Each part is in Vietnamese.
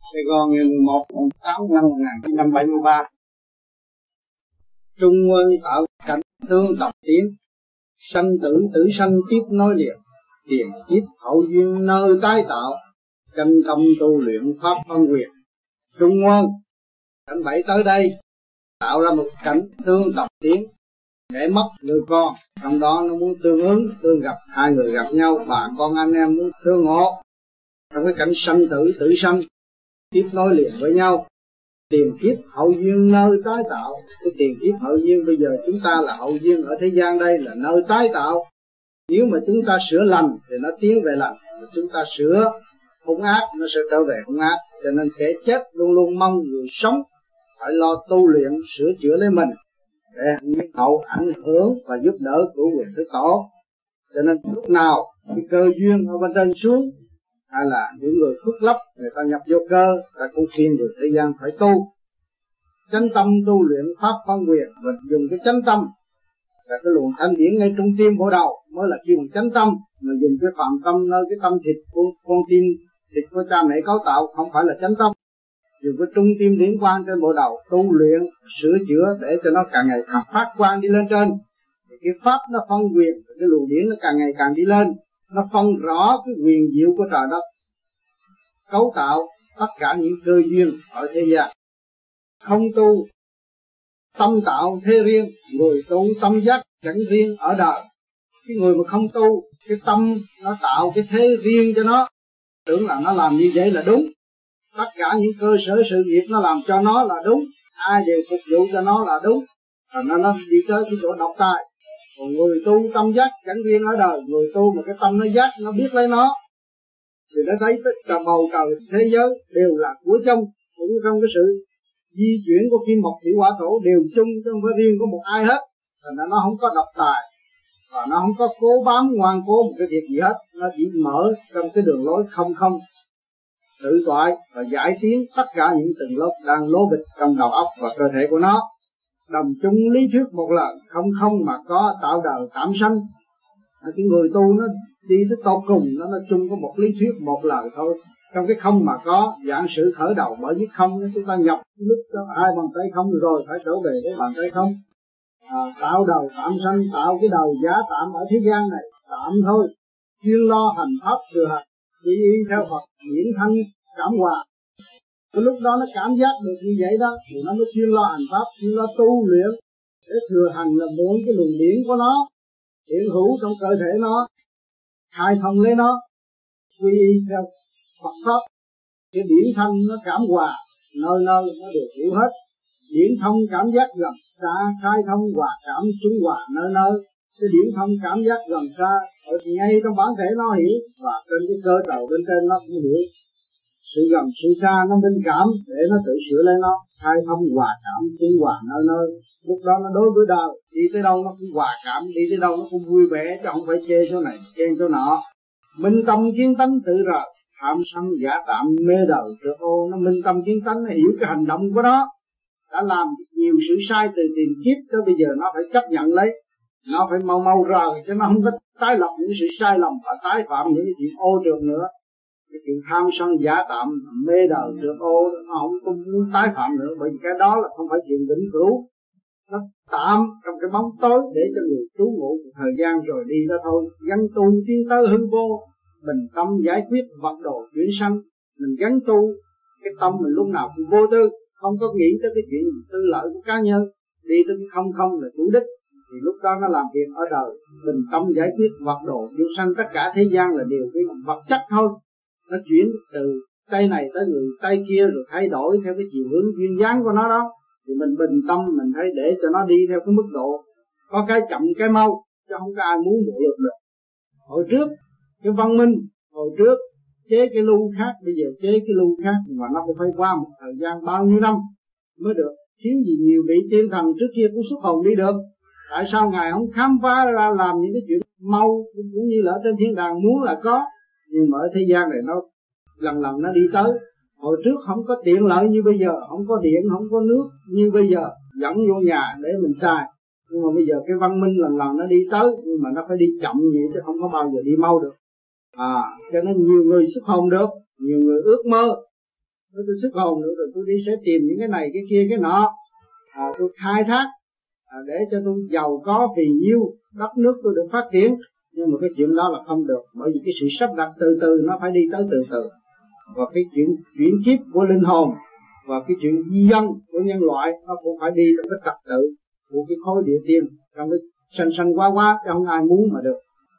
Sài Gòn ngày 11 tháng 8 năm 1973. Trung Quân tạo cảnh tương tập tiến, sanh tử tử sanh tiếp nối liền, tiền kiếp hậu duyên nơi tái tạo, chân tâm tu luyện pháp phân quyền. Trung Quân cảnh 7 tới đây tạo ra một cảnh tương tập tiến, để mất người con, trong đó nó muốn tương ứng, tương gặp, hai người gặp nhau, bà con anh em muốn tương ngộ trong cái cảnh sanh tử tử sanh tiếp nối liền với nhau. Tiền kiếp hậu duyên nơi tái tạo, cái tiền kiếp hậu duyên bây giờ chúng ta là hậu duyên ở thế gian, đây là nơi tái tạo. Nếu mà chúng ta sửa lành thì nó tiến về lành, mà chúng ta sửa hung ác nó sẽ trở về hung ác. Cho nên kẻ chết luôn luôn mong người sống phải lo tu luyện sửa chữa lấy mình, để nhân hậu ảnh hưởng và giúp đỡ của quyền Thế Tổ. Cho nên lúc nào cái cơ duyên ở bên trên xuống, hay là những người khuất lấp người ta nhập vô cơ, ta cũng khuyên người thế gian phải tu chánh tâm, tu luyện pháp phân quyền, và dùng cái chánh tâm là cái luồng thanh điển ngay trung tim bộ đầu mới là kêu bằng chánh tâm. Mà dùng cái phạm tâm nơi cái tâm thịt của con tim thịt của cha mẹ cấu tạo không phải là chánh tâm. Dùng cái trung tim điển quang trên bộ đầu tu luyện sửa chữa để cho nó càng ngày càng phát quang đi lên trên. Thì cái pháp nó phân quyền, cái luồng điển nó càng ngày càng đi lên, nó phân rõ cái quyền diệu của trời đất, cấu tạo tất cả những cơ duyên ở thế gian. Không tu tâm tạo thế riêng, người tu tâm giác chẳng riêng ở đời. Cái người mà không tu, cái tâm nó tạo cái thế riêng cho nó, tưởng là nó làm như vậy là đúng. Tất cả những cơ sở sự nghiệp nó làm cho nó là đúng, ai đều phục vụ cho nó là đúng, và nó đi tới cái chỗ độc tài. Còn người tu tâm giác chẳng riêng ở đời, người tu mà cái tâm nó giác, nó biết lấy nó, thì nó thấy tất cả bầu trời thế giới đều là của chung, cũng trong cái sự di chuyển của kim mộc thủy hỏa thổ đều chung, chứ không phải riêng của một ai hết. Thành ra nó không có độc tài, và nó không có cố bám ngoan cố một cái việc gì hết. Nó chỉ mở trong cái đường lối không không, tự toại và giải tiến tất cả những tầng lớp đang lố bịch trong đầu óc và cơ thể của nó. Đồng chung lý thuyết một lần, không không mà có tạo đời cảm sanh. Cái người tu nó đi tới to cùng, nó chung có một lý thuyết một lời thôi. Trong cái không mà có, dạng sự khởi đầu bởi với không, chúng ta nhập lúc cho hai bàn tay không rồi phải trở về với bàn tay không. Tạo đầu tạm sanh, tạo cái đầu giá tạm ở thế gian này, tạm thôi. Chuyên lo hành pháp thừa hành, đi theo Phật, diễn thân cảm hòa. Cái lúc đó nó cảm giác được như vậy đó, thì nó mới chuyên lo hành pháp, chuyên lo tu luyện. Để thừa hành là mượn cái luồng điển của nó, hiện hữu trong cơ thể nó, khai thông lấy nó, quy y theo Phật pháp. Cái điển thanh nó cảm hòa, nơi nơi nó đều hiểu hết. Điển thông cảm giác gần xa, khai thông hòa cảm xuống hòa nơi nơi. Cái điển thông cảm giác gần xa, ở ngay trong bản thể nó hiểu, và trên cái cơ đầu bên trên nó cũng hiểu. Sự gần sự xa nó minh cảm để nó tự sửa lấy nó, khai thông hòa cảm xuống hòa nơi nơi. Lúc đó nó đối với đời, đi tới đâu nó cũng hòa cảm, đi tới đâu nó cũng vui vẻ, chứ không phải chê chỗ này, chê chỗ nọ. Minh tâm kiến tánh tự rờ, tham sân giả tạm mê đời trượt ô. Nó minh tâm kiến tánh, nó hiểu cái hành động của nó đã làm nhiều sự sai từ tiền kiếp tới bây giờ, nó phải chấp nhận lấy, nó phải mau mau rời, chứ nó không có tái lập những sự sai lầm và tái phạm những cái chuyện ô trượt nữa. Cái chuyện tham sân giả tạm mê đời trượt ô nó không muốn tái phạm nữa, bởi vì cái đó là không phải chuyện vĩnh cửu. Nó tạm trong cái bóng tối để cho người trú ngụ một thời gian rồi đi đó thôi. Gắn tu tiến tới hư vô, bình tâm giải quyết vật đồ chuyển sanh. Mình gắn tu, cái tâm mình lúc nào cũng vô tư, không có nghĩ tới cái chuyện tư lợi của cá nhân, đi tới cái không không là chủ đích. Thì lúc đó nó làm việc ở đời, bình tâm giải quyết vật đồ chuyển sanh. Tất cả thế gian là điều cái vật chất thôi, nó chuyển từ tay này tới người tay kia, rồi thay đổi theo cái chiều hướng duyên dáng của nó đó. Thì mình bình tâm, mình thấy để cho nó đi theo cái mức độ, có cái chậm cái mau, chứ không có ai muốn bộ lực được. Hồi trước cái văn minh, hồi trước chế cái lưu khác, bây giờ chế cái lưu khác, mà nó cũng phải qua một thời gian bao nhiêu năm mới được. Thiếu gì nhiều vị tiên thần trước kia cũng xuất hồn đi được, tại sao ngài không khám phá ra làm những cái chuyện mau, cũng như là ở trên thiên đàng muốn là có, nhưng mà ở thế gian này nó lần lần nó đi tới. Hồi trước không có tiện lợi như bây giờ, không có điện, không có nước như bây giờ, dẫn vô nhà để mình xài. Nhưng mà bây giờ cái văn minh lần lần nó đi tới, nhưng mà nó phải đi chậm vậy chứ không có bao giờ đi mau được. Cho nên nhiều người xuất hồn được, nhiều người ước mơ tôi xuất hồn nữa rồi tôi đi sẽ tìm những cái này cái kia cái nọ, tôi khai thác để cho tôi giàu có phì nhiêu, đất nước tôi được phát triển. Nhưng mà cái chuyện đó là không được, bởi vì cái sự sắp đặt từ từ nó phải đi tới từ từ. Và cái chuyện chuyển kiếp của linh hồn và cái chuyện di dân của nhân loại nó cũng phải đi trong cái trật tự của cái khối địa tiên, trong cái sanh sanh quá quá, chứ không ai muốn mà được.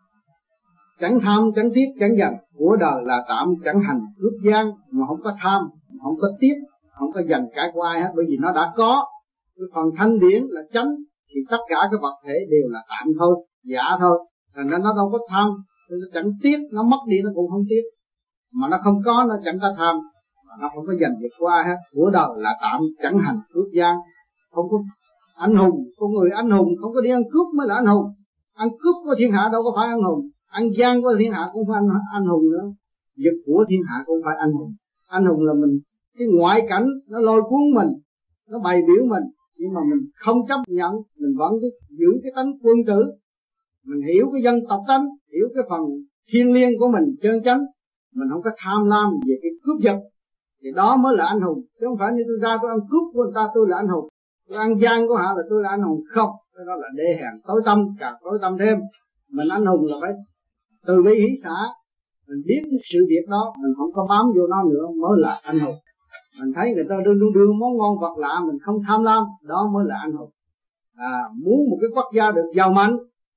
Chẳng tham, chẳng tiếc, chẳng giành, của đời là tạm, chẳng hành cướp gian, mà không có tham, không có tiếc, không có giành cái của ai hết, bởi vì nó đã có. Cái phần thanh điển là chánh, thì tất cả các vật thể đều là tạm thôi, giả thôi, thành ra nó đâu có tham, nó chẳng tiếc, nó mất đi nó cũng không tiếc, mà nó không có nó chẳng có tham, mà nó không có giành việc của ai hết. Của đời là tạm, chẳng hành cướp gian, không có anh hùng, con người anh hùng không có đi ăn cướp mới là anh hùng. Ăn cướp của thiên hạ đâu có phải anh hùng, ăn gian của thiên hạ cũng phải anh hùng nữa. Việc của thiên hạ cũng phải anh hùng. Anh hùng là mình, cái ngoại cảnh nó lôi cuốn mình, nó bày biểu mình, nhưng mà mình không chấp nhận, mình vẫn giữ cái tánh quân tử. Mình hiểu cái dân tộc tánh, hiểu cái phần thiêng liêng của mình chân chánh, mình không có tham lam về cái cướp giật, thì đó mới là anh hùng. Chứ không phải như tôi ra tôi ăn cướp của người ta tôi là anh hùng, tôi ăn gian của họ là tôi là anh hùng. Không, cái đó là đê hèn tối tâm, càng tối tâm thêm. Mình anh hùng là phải từ bi hỷ xả, mình biết sự việc đó, mình không có bám vô nó nữa mới là anh hùng. Mình thấy người ta đưa món ngon vật lạ, mình không tham lam, đó mới là anh hùng. Muốn một cái quốc gia được giàu mạnh,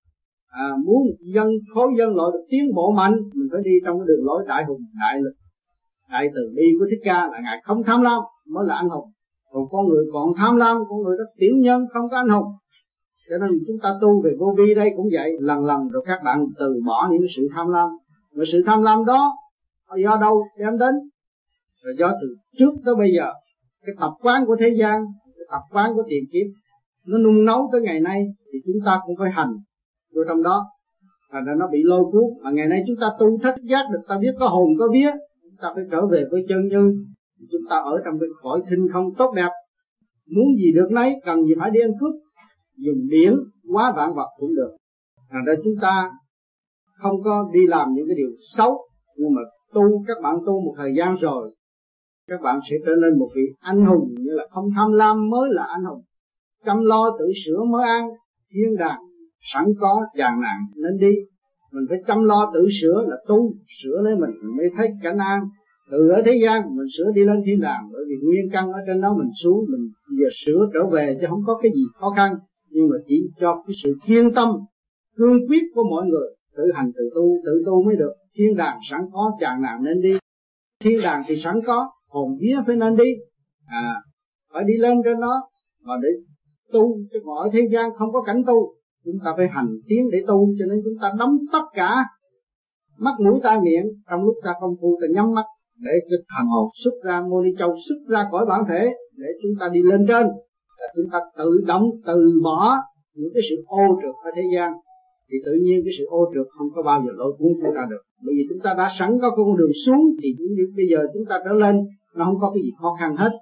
muốn khối dân loại được tiến bộ mạnh, mình phải đi trong cái đường lối đại hùng, đại lực, đại từ bi của Thích Ca, là ngài không tham lam mới là anh hùng. Còn con người còn tham lam, con người đó tiểu nhân, không có anh hùng. Cho nên chúng ta tu về vô vi đây cũng vậy, lần lần rồi các bạn từ bỏ những sự tham lam. Và sự tham lam đó do đâu đem đến? Rồi do từ trước tới bây giờ, cái tập quán của thế gian, cái tập quán của tiền kiếp, nó nung nấu tới ngày nay, thì chúng ta cũng phải hành vô trong đó. Thành ra nó bị lôi cuốn. Mà ngày nay chúng ta tu thất giác được, ta biết có hồn có vía, chúng ta phải trở về với chân như. Chúng ta ở trong cái cõi thinh không tốt đẹp, muốn gì được nấy, cần gì phải đi ăn cướp, dùng điển hóa vạn vật cũng được. Thành ra chúng ta không có đi làm những cái điều xấu, nhưng mà các bạn tu một thời gian rồi, các bạn sẽ trở nên một vị anh hùng, như là không tham lam mới là anh hùng. Chăm lo tự sửa mới an, thiên đàng sẵn có tràn nạn nên đi. Mình phải chăm lo tự sửa, là tu sửa lấy mình mới thấy cảnh an. Từ ở thế gian mình sửa đi lên thiên đàng, bởi vì nguyên căn ở trên đó mình xuống, mình giờ sửa trở về chứ không có cái gì khó khăn. Nhưng mà chỉ cho cái sự kiên tâm, cương quyết của mọi người, tự hành tự tu mới được. Thiên đàng sẵn có tràn nạn nên đi. Thiên đàng thì sẵn có, hồn vía phải nên đi, phải đi lên trên đó mà để tu. Chứ còn ở thế gian không có cảnh tu, chúng ta phải hành tiến để tu. Cho nên chúng ta đóng tất cả mắt mũi tai miệng, trong lúc ta công phu ta nhắm mắt để cái thần hồn xuất ra, mô ni châu xuất ra khỏi bản thể để chúng ta đi lên trên. Là chúng ta tự động từ bỏ những cái sự ô trượt ở thế gian, thì tự nhiên cái sự ô trượt không có bao giờ lôi cuốn chúng ta được. Bởi vì chúng ta đã sẵn có con đường xuống, thì bây giờ chúng ta trở lên nó không có cái gì khó khăn hết.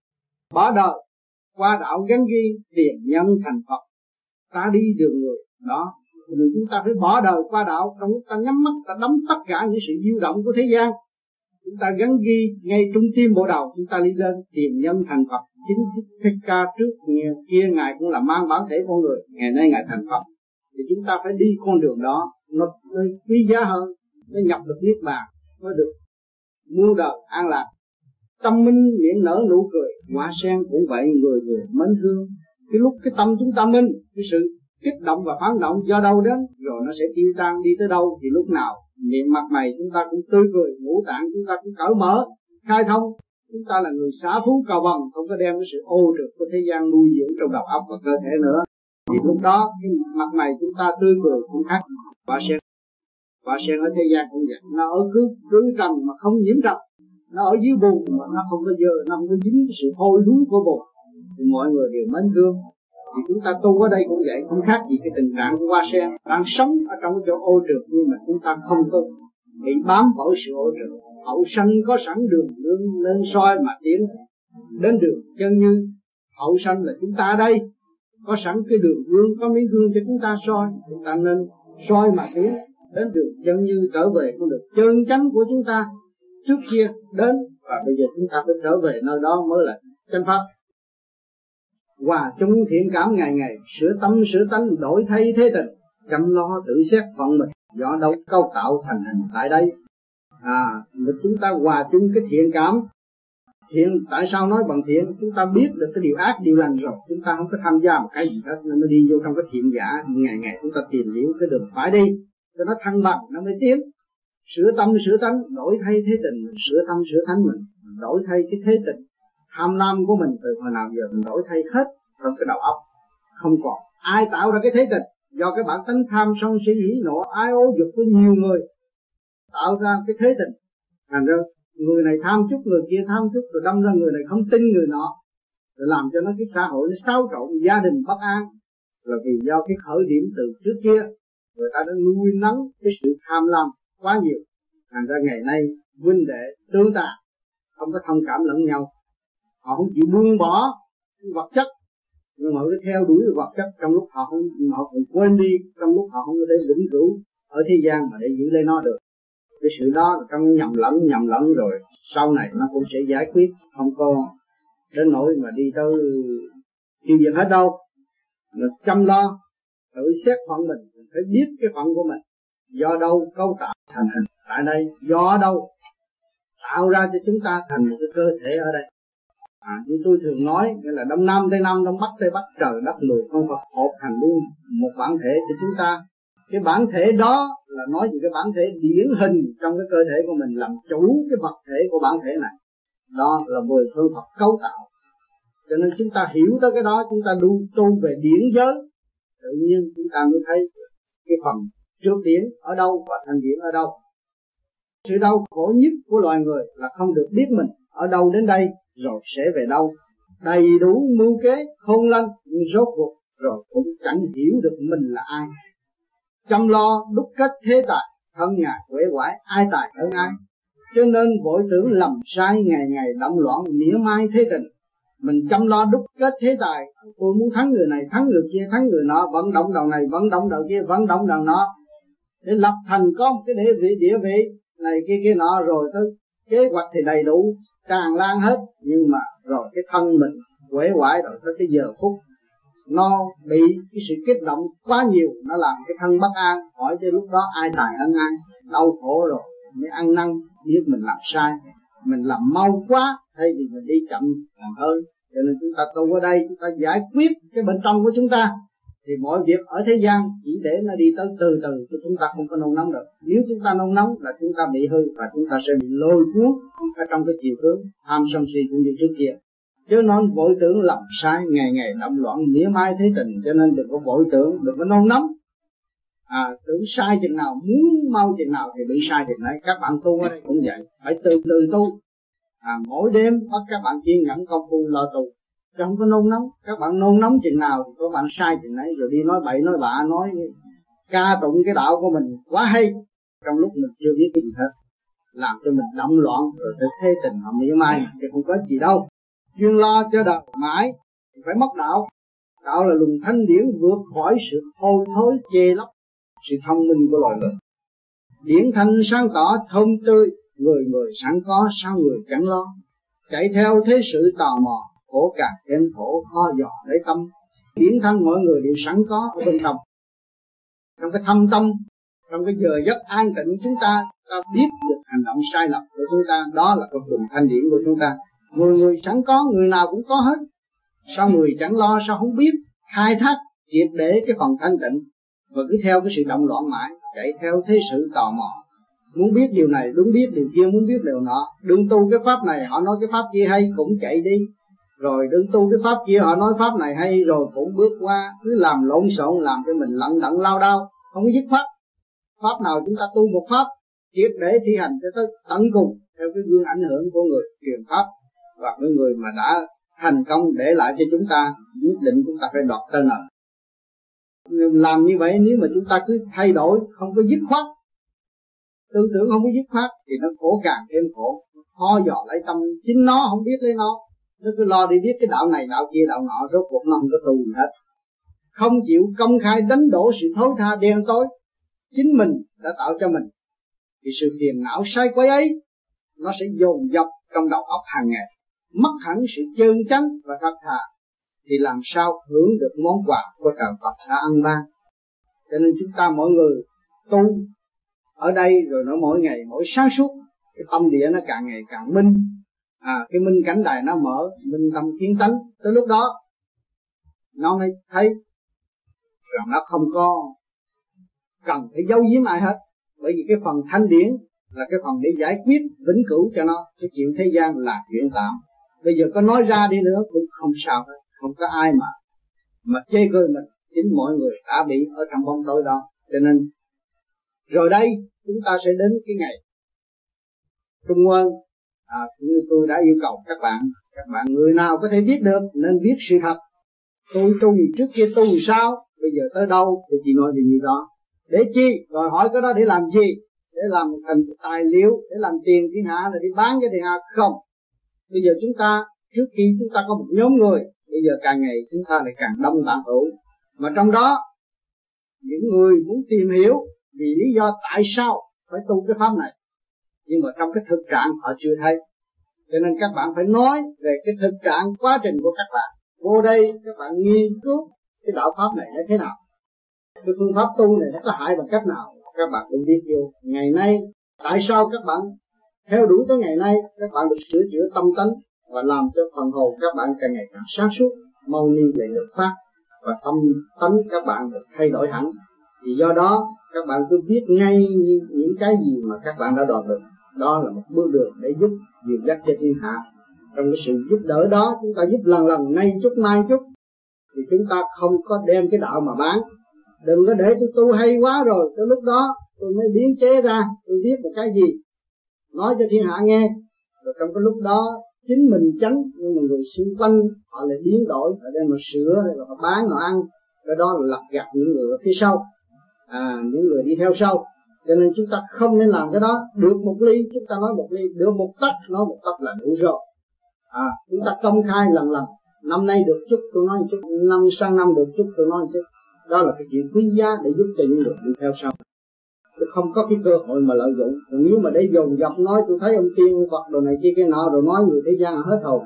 Bỏ đời qua đạo gắn ghi, tiền nhân thành Phật, ta đi đường người đó. Rồi chúng ta phải bỏ đời qua đạo, trong lúc ta nhắm mắt ta đóng tất cả những sự diêu động của thế gian, chúng ta gắn ghi ngay trung tim bộ đầu, chúng ta đi lên tiền nhân thành Phật. Chính Thích Ca trước kia ngài cũng là mang bản thể con người, ngày nay ngài thành Phật, thì chúng ta phải đi con đường đó, nó quý giá hơn, nó nhập được niết bàn, mới được muôn đời an lạc. Tâm minh miệng nở nụ cười, hoa sen cũng vậy, người người mến thương. Cái lúc cái tâm chúng ta minh, cái sự kích động và phản động do đâu đến, rồi nó sẽ tiêu tan đi tới đâu. Thì lúc nào miệng mặt mày chúng ta cũng tươi cười, ngũ tạng chúng ta cũng cởi mở, khai thông. Chúng ta là người xả phú cầu bằng, không có đem cái sự ô trượt của thế gian nuôi dưỡng trong đầu óc và cơ thể nữa. Thì lúc đó cái mặt mày chúng ta tươi cười cũng khác. Quả sen ở thế gian cũng vậy, nó ở cứ trần mà không nhiễm trần, nó ở dưới bùn mà nó không có dơ, nó không có dính cái sự hôi thối của bùn, thì mọi người đều mến thương. Thì chúng ta tu ở đây cũng vậy, không khác gì cái tình trạng của hoa sen đang sống ở trong cái chỗ ô trượt, nhưng mà chúng ta không có bị bám vào sự ô trượt. Hậu sanh có sẵn đường lên soi mà tiến đến đường chân như. Hậu sanh là chúng ta đây, có sẵn cái đường gương, có miếng gương cho chúng ta soi, chúng ta nên soi mà tiến đến đường chân như, trở về con đường chân chánh của chúng ta trước kia đến và bây giờ chúng ta phải trở về nơi đó mới là chánh pháp. Hòa chung thiện cảm ngày ngày, sửa tâm sửa tánh, đổi thay thế tình, chăm lo tự xét phận mình, do đâu cấu tạo thành hình tại đây. Chúng ta hòa chung cái thiện cảm. Thiện, tại sao nói bằng thiện? Chúng ta biết được cái điều ác điều lành rồi, chúng ta không có tham gia một cái gì hết, nên nó đi vô trong cái thiện giả. Ngày ngày chúng ta tìm hiểu cái đường phải đi cho nó thăng bằng, nó mới tiến. Sửa tâm sửa tánh, đổi thay thế tình. Sửa tâm sửa tánh mình, đổi thay cái thế tình tham lam của mình từ hồi nào giờ mình đổi thay hết trong cái đầu óc. Không còn ai tạo ra cái thế tình, do cái bản tính tham sân si hỉ nộ ái ố dục của nhiều người tạo ra cái thế tình. Thành ra người này tham chút, người kia tham chút, rồi đâm ra người này không tin người nọ, rồi làm cho nó cái xã hội nó xáo trộn, gia đình bất an. Là vì do cái khởi điểm từ trước kia người ta đã nuôi nấng cái sự tham lam quá nhiều. Thành ra ngày nay huynh đệ tương tàn, không có thông cảm lẫn nhau, họ không chịu buông bỏ vật chất, nhưng mà cứ theo đuổi vật chất trong lúc họ cũng quên đi, trong lúc họ không có thể vĩnh cửu ở thế gian mà để giữ lấy nó được. Cái sự đó trong nhầm lẫn rồi sau này nó cũng sẽ giải quyết, không có đến nỗi mà đi tới tiêu diệt hết đâu. Mình chăm lo tự xét phận mình phải biết cái phận của mình do đâu cấu tạo thành hình tại đây, do đâu tạo ra cho chúng ta thành một cái cơ thể ở đây. Như tôi thường nói, nghĩa là đông nam tây nam, đông bắc tây bắc, trời đất người con Phật hợp thành luôn một bản thể cho chúng ta. Cái bản thể đó là nói về cái bản thể điển hình trong cái cơ thể của mình, làm chủ cái vật thể của bản thể này. Đó là mười phương Phật cấu tạo. Cho nên chúng ta hiểu tới cái đó, chúng ta tu về điển giới, tự nhiên chúng ta mới thấy cái phần trước điển ở đâu và thành điển ở đâu. Sự đau khổ nhất của loài người là không được biết mình ở đâu đến đây rồi sẽ về đâu. Đầy đủ mưu kế khôn lanh, nhưng rốt cuộc rồi cũng chẳng hiểu được mình là ai. Chăm lo đúc kết thế tài, thân ngài quể quải, ai tài hơn ai. Cho nên vội tưởng lầm sai, ngày ngày động loạn mỉa mai thế tình. Mình chăm lo đúc kết thế tài, tôi muốn thắng người này, thắng người kia, thắng người nọ, vận động đầu này, vận động đầu kia, vận động đầu nọ, để lập thành có một cái địa vị này kia nọ, rồi tới kế hoạch thì đầy đủ tràn lan hết, nhưng mà rồi cái thân mình quể quải, rồi tới cái giờ phút nó bị cái sự kích động quá nhiều, nó làm cái thân bất an. Hỏi tới lúc đó ai tài hơn ai, đau khổ rồi mới ăn năn biết mình làm sai, mình làm mau quá thay vì mình đi chậm còn hơn. Cho nên chúng ta tu ở đây, chúng ta giải quyết cái bên trong của chúng ta, thì mọi việc ở thế gian chỉ để nó đi tới từ từ, chứ chúng ta không có nôn nóng được. Nếu chúng ta nôn nóng là chúng ta bị hư, và chúng ta sẽ bị lôi cuốn ở trong cái chiều hướng tham sân si cũng như trước kia. Chứ nó vội tưởng làm sai, ngày ngày động loạn mỉa mai thế tình. Cho nên đừng có vội tưởng, đừng có nôn nóng. Tưởng sai chừng nào, muốn mau chừng nào thì bị sai chừng đấy. Các bạn tu ở đây cũng vậy, phải từ từ tu. Mỗi đêm bắt các bạn kiên nhẫn công phu lo tu, chứ không có nôn nóng. Các bạn nôn nóng chừng nào thì các bạn sai chừng đấy, rồi đi nói bậy nói bạ, nói ca tụng cái đạo của mình quá hay, trong lúc mình chưa biết cái gì hết, làm cho mình động loạn, rồi tới thế tình họ mỉa mai, thì không có gì đâu. Chuyên lo cho đạo mãi thì phải mất đạo. Đạo là luồng thanh điển vượt khỏi sự hôi thối chê lấp sự thông minh của loài người. Điển thanh sáng tỏ thơm tươi, người người sẵn có, sao người chẳng lo. Chạy theo thế sự tò mò, khổ càng thêm khổ, khó dò lấy tâm. Điển thanh mọi người đều sẵn có ở bên trong. Trong cái thâm tâm, trong cái giờ giấc an tịnh chúng ta biết được hành động sai lầm của chúng ta, đó là cái luồng thanh điển của chúng ta. Người người sẵn có, người nào cũng có hết. Sao người chẳng lo, sao không biết khai thác triệt để cái phần thanh tịnh, và cứ theo cái sự động loạn mãi, chạy theo thế sự tò mò, muốn biết điều này, muốn biết điều kia, muốn biết điều nọ. Đừng tu cái pháp này, họ nói cái pháp kia hay, cũng chạy đi. Rồi đừng tu cái pháp kia, họ nói pháp này hay, rồi cũng bước qua, cứ làm lộn xộn, làm cho mình lận đận lao đao, không có dứt khoát. Pháp nào chúng ta tu một pháp triệt để thi hành cho tới tận cùng, theo cái gương ảnh hưởng của người truyền pháp và những người mà đã thành công để lại cho chúng ta, nhất định chúng ta phải đoạt tên ở. Làm như vậy nếu mà chúng ta cứ thay đổi, không có dứt khoát, tư tưởng không có dứt khoát, thì nó khổ càng thêm khổ, khó dò lấy tâm, chính nó không biết lấy nó cứ lo đi biết cái đạo này đạo kia đạo nọ, rốt cuộc nó không có tu gì hết. Không chịu công khai đánh đổ sự thối tha đen tối chính mình đã tạo cho mình, thì sự phiền não sai quấy ấy nó sẽ dồn dập trong đầu óc hàng ngày, mất hẳn sự chân chánh và thật thà, thì làm sao hưởng được món quà của trời Phật đã ăn ban. Cho nên chúng ta mỗi người tu ở đây rồi nó mỗi ngày mỗi sáng suốt, cái tâm địa nó càng ngày càng minh, cái minh cảnh đài nó mở, minh tâm kiến tánh, tới lúc đó nó mới thấy rằng nó không có cần phải giấu giếm ai hết, bởi vì cái phần thanh điển là cái phần để giải quyết vĩnh cửu cho nó. Cái chuyện thế gian là chuyện tạm, bây giờ có nói ra đi nữa cũng không sao hết, không có ai mà chê cười mình, chính mọi người đã bị ở trong bóng tối đó. Cho nên rồi đây chúng ta sẽ đến cái ngày Trung Nguyên, như tôi đã yêu cầu các bạn người nào có thể biết được nên biết sự thật. Tôi tu gì trước kia tu sao, bây giờ tới đâu thì chỉ nói về gì đó. Để chi? Đòi hỏi cái đó để làm gì? Để làm thành tài liệu, để làm tiền thiên hạ, là đi bán cho thiên hạ không? Bây giờ chúng ta, trước khi chúng ta có một nhóm người, bây giờ càng ngày chúng ta lại càng đông bạn hữu. Mà trong đó, những người muốn tìm hiểu vì lý do tại sao phải tu cái pháp này, nhưng mà trong cái thực trạng họ chưa thấy. Cho nên các bạn phải nói về cái thực trạng quá trình của các bạn. Vô đây các bạn nghiên cứu cái đạo pháp này nó thế nào, cái phương pháp tu này nó có hại bằng cách nào, các bạn cũng biết vô. Ngày nay tại sao các bạn theo đuổi tới ngày nay, các bạn được sửa chữa tâm tánh và làm cho phần hồn các bạn càng ngày càng sáng suốt, mau ni về được pháp, và tâm tánh các bạn được thay đổi hẳn. Thì do đó các bạn cứ biết ngay những cái gì mà các bạn đã đoạt được, đó là một bước đường để giúp dìu dắt cho thiên hạ. Trong cái sự giúp đỡ đó, chúng ta giúp lần nay chút mai chút, thì chúng ta không có đem cái đạo mà bán. Đừng có để tôi tu hay quá rồi tới lúc đó tôi mới biến chế ra, tôi biết một cái gì nói cho thiên hạ nghe, rồi trong cái lúc đó chính mình tránh, nhưng mà người xung quanh họ lại biến đổi, họ đem mà sửa, rồi họ bán, họ ăn. Cái đó là lặt gạt những người ở phía sau, những người đi theo sau. Cho nên chúng ta không nên làm cái đó. Được một ly chúng ta nói một ly, được một tách nói một tách là đủ rồi. Chúng ta công khai lần năm nay được chút tôi nói một chút, năm sang năm được chút tôi nói một chút. Đó là cái chuyện quý giá để giúp cho những người đi theo sau. Tôi không có cái cơ hội mà lợi dụng. Còn nếu mà để dồn dập nói tôi thấy ông tiên ông Phật đồ này kia cái nọ, rồi nói người thế gian hết hồn.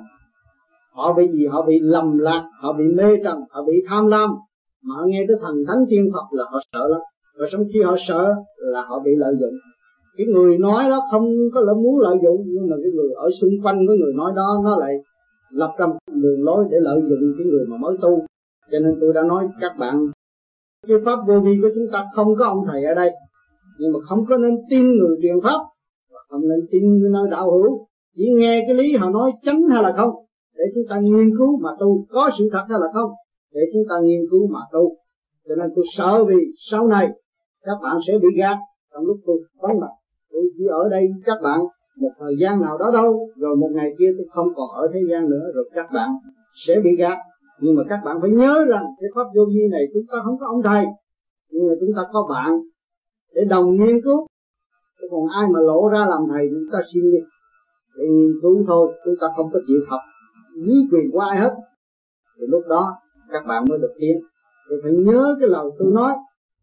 Họ bị gì? Họ bị lầm lạc, họ bị mê trần, họ bị tham lam. Mà họ nghe tới thần thánh tiên Phật là họ sợ lắm. Và trong khi họ sợ là họ bị lợi dụng. Cái người nói đó không có là muốn lợi dụng, nhưng mà cái người ở xung quanh cái người nói đó nó lại lập ra một đường lối để lợi dụng cái người mà mới tu. Cho nên tôi đã nói các bạn, cái pháp vô vi của chúng ta không có ông thầy ở đây, nhưng mà không có nên tin người truyền pháp, và không nên tin người nơi đạo hữu. Chỉ nghe cái lý họ nói chánh hay là không, để chúng ta nghiên cứu mà tu, có sự thật hay là không, để chúng ta nghiên cứu mà tu. Cho nên tôi sợ vì sau này các bạn sẽ bị gạt. Trong lúc tôi vắng mặt, tôi chỉ ở đây các bạn một thời gian nào đó đâu, rồi một ngày kia tôi không còn ở thế gian nữa, rồi các bạn sẽ bị gạt. Nhưng mà các bạn phải nhớ rằng cái pháp vô vi này chúng ta không có ông thầy, nhưng mà chúng ta có bạn để đồng nghiên cứu. Còn ai mà lộ ra làm thầy chúng ta xin đi để nghiên cứu thôi, chúng ta không có chịu học dưới quyền của ai hết. Thì lúc đó các bạn mới được tiến. Rồi phải nhớ cái lời tôi nói,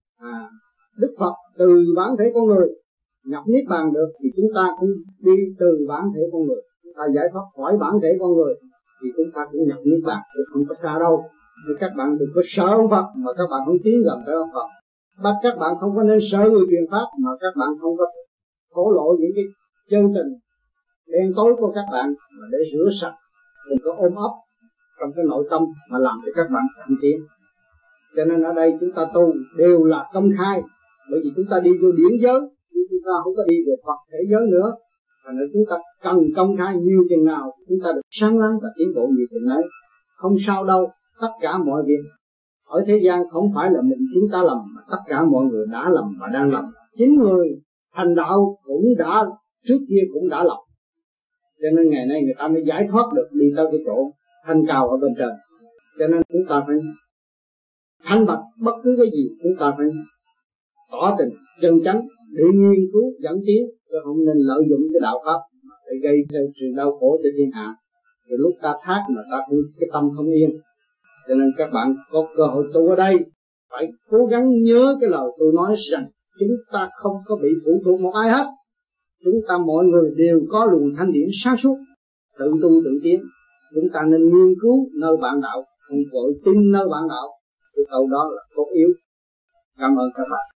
Đức Phật từ bản thể con người nhập niết bàn được, thì chúng ta cũng đi từ bản thể con người, chúng ta giải thoát khỏi bản thể con người thì chúng ta cũng nhập niết bàn, chứ không có xa đâu. Thì các bạn đừng có sợ ông Phật mà các bạn không tiến gần tới ông Phật. Bắt các bạn không có nên sợ người truyền pháp mà các bạn không có thổ lộ những cái chân tình đen tối của các bạn, mà để rửa sạch, đừng có ôm ấp trong cái nội tâm mà làm cho các bạn thăng tiến. Cho nên ở đây chúng ta tu đều là công khai, bởi vì chúng ta đi vô điển giới, chúng ta không có đi về Phật thể giới nữa. Thành ra chúng ta cần công khai nhiều chừng nào chúng ta được sáng láng và tiến bộ nhiều chừng ấy. Không sao đâu, tất cả mọi việc ở thế gian không phải là mình chúng ta làm, mà tất cả mọi người đã làm và đang làm. Chính người thành đạo cũng đã trước kia cũng đã làm. Cho nên ngày nay người ta mới giải thoát được, đi tới cái chỗ thanh cao ở bên trên. Cho nên chúng ta phải thanh bạch bất cứ cái gì, chúng ta phải tỏ tình chân chánh để nghiên cứu dẫn tiến, chứ không nên lợi dụng cái đạo pháp để gây ra sự đau khổ cho thiên hạ. Rồi lúc ta thác mà ta cũng cái tâm không yên. Cho nên các bạn có cơ hội tu ở đây phải cố gắng nhớ cái lời tôi nói rằng chúng ta không có bị phụ thuộc một ai hết. Chúng ta mọi người đều có luồng thanh điển sáng suốt, tự tu tự tiến. Chúng ta nên nghiên cứu nơi bạn đạo, không vội tin nơi bạn đạo. Cái câu đó là cốt yếu. Cảm ơn các bạn.